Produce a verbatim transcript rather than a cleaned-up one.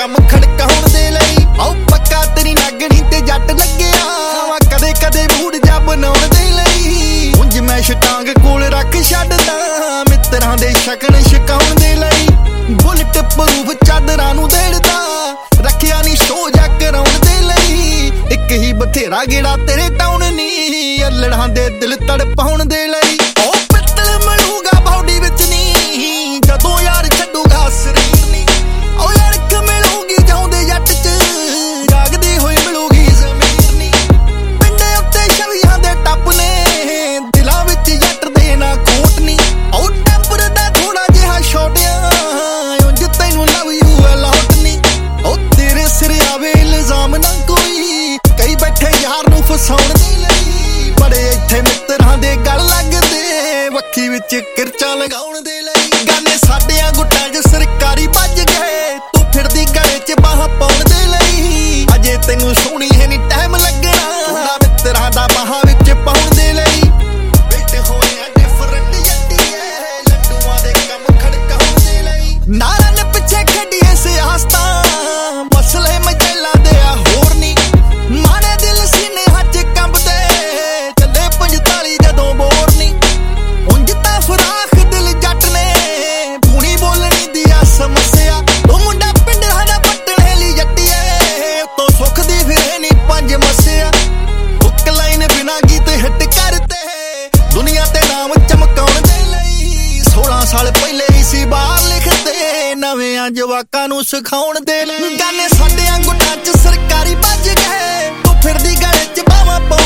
ਕੰਮ ਖੜਕਾਉਣ ਦੇ ਲਈ। ਆਓ ਪੱਕਾ ਤੇਰੀ ਨਾਗਣੀ ਤੇ ਜੱਟ ਲੱਗਿਆ ਕਦੇ ਕਦੇ ਮੂਡ ਜਾ ਬਣਾਉਣ ਦੇ ਲਈ। ਉਂਝ ਮੈਂ ਛਟਾਂਗ ਕੋਲ ਰੱਖ ਛੱਡਦਾ ਮਿੱਤਰਾਂ ਦੇ ਸ਼ਕਨ ਛਕਾਉਣ ਦੇ ਲਈ। ਬੁਲਟ ਪ੍ਰੂਫ ਚਾਦਰਾਂ ਨੂੰ ਦੇੜਦਾ ਰੱਖਿਆ ਨੀ ਸ਼ੋ ਜਾ ਕਰਾਉਣ ਦੇ ਲਈ। ਇੱਕ ਹੀ ਬਥੇਰਾ ਗੇੜਾ ਤੇਰੇ ਟਾਉਣ ਨੀ ਅਲੜਾਂ ਦੇ ਦਿਲ ਤੜਪਾਉਣ ਦੇ ਲਈ। ਉਹ ਪਿੱਤਲ ਮਿਲੂਗਾ ਬਾਡੀ ਵਿੱਚ ਨੀ ਜਦੋਂ ਯਾਰ ਛੱਡੂਗਾ ਸਰੀਰ ਨੀ। ਉਹ ਯਾਰ ਮਿਲੂਗੀ ਜਾਉਂਦੇ ਜੱਟ ਚ ਜਾਗਦੀ ਹੋਈ ਮਿਲੂਗੀ ਜ਼ਮੀਰ ਨੀ। ਪਿੰਡੇ ਉੱਤੇ ਛਵੀਆਂ ਦੇ ਟੱਪ ਨੇ ਦਿਲਾਂ ਵਿੱਚ ਜੱਟ ਦੇ ਨਾ ਖੋਟ ਨੀ। ਉਹ ਟੈਂਪਰ ਦਾ ਥੋੜਾ ਜਿਹਾ ਛੋਟਿਆ ਉਂਝ ਤੈਨੂੰ ਲਵ ਯੂ ਅਲਾਉਟ ਨੀ। ਉਹ ਤੇਰੇ ਸਿਰ ਆਵੇ ਇਲਜ਼ਾਮ ਨਾ ਕੋਈ ਕਈ ਬੈਠੇ ਯਾਰ ਨੂੰ ਫਸਾਉਣ ਦੇ ਲਈ। ਬੜੇ ਇੱਥੇ ਮਿੱਤਰਾਂ ਦੇ ਗੱਲ ਲੱਗਦੇ ਵੱਖੀ ਵਿੱਚ ਕਿਰਚਾਂ ਲਗਾਉਣ ਦੇ ਲਈ। ਗਾਨੇ ਸਾਡਿਆਂ ਗੁੱਟਾਂ 'ਚ ਸਰਕਾਰੀ ਵੱਜ ਗਏ ਤੂੰ ਫਿਰਦੀ ਗਲੇ 'ਚ ਬਾਹਾਂ ਪਾਉਣ ਦੇ ਲਈ। ਅਜੇ ਤੈਨੂੰ ਸੋਹਣੀ ਹੈ ਨੀ ਟਾਈਮ ਲੱਗਣਾ ਮਿੱਤਰਾਂ ਦਾ ਬਾਹਾਂ ਵਿੱਚ ਪਾਉਣ ਦੇ ਲਈ। ਬੈਠੇ ਹੋਏ ਆ ਡਿਫਰੈਂਟ ਜੱਟੀਏ ਲੱਡੂਆਂ ਦੇ ਕੰਮ ਖੜਕਾਉਣ ਦੇ ਲਈ। ਨਾਰਾਂ ਨੇ ਪਿੱਛੇ ਖੇਡੀਏ ਸਿਆਸਤਾਂ ਮਸਲੇ ਮਚੇਲਾਂ ਦੇ ਆ ਹੋਰ ਨੀ। ਮਾੜੇ ਦਿਲ ਸੀਨੇ ਹੱਥ ਕੰਬਦੇ ਚੱਲੇ ਪੰਤਾਲੀ ਜਦੋਂ ਬੋਰ ਨੀ। ਉਂਝ ਤਾਂ ਫਰਾਖ ਦਿਲ ਜੱਟ ਨੇ ਪੂਣੀ ਬੋਲਣੀ ਦੀ ਆ ਸਮੱਸਿਆ। ਉਹ ਮੁੰਡਾ ਪਿੰਡਾਂ ਦਾ ਪੱਟਣੇ ਲਈ ਜੱਟੀਏ ਉਤੋਂ ਸੁੱਖ ਦੀ ਫਿਰੇ ਨੀ ਪੰਜ ਮੱਸਿਆ। ਹੁੱਕ ਲਾਈਨ ਬਿਨਾਂ ਗੀਤ ਹਿੱਟ ਕਰਤੇ ਦੁਨੀਆ ਤੇ ਨਾਮ ਚਮਕਾਉਣ ਦੇ ਲਈ। ਸੋਲਾਂ ਸਾਲ ਪਹਿਲੇ ਹੀ ਸੀ ਬਾਹਰ ਲਿਖਦੇ ਨਵਿਆਂ ਜਵਾਕਾਂ ਨੂੰ ਸਿਖਾਉਣ ਦੇ ਲਈ। ਗਾਨੇ ਸਾਡਿਆਂ ਗੁੱਟਾਂ 'ਚ ਸਰਕਾਰੀ ਵੱਜ ਗਏ ਤੂੰ ਫਿਰਦੀ ਗਲੇ 'ਚ ਬਾਹਾਂ ਪਾਉਣ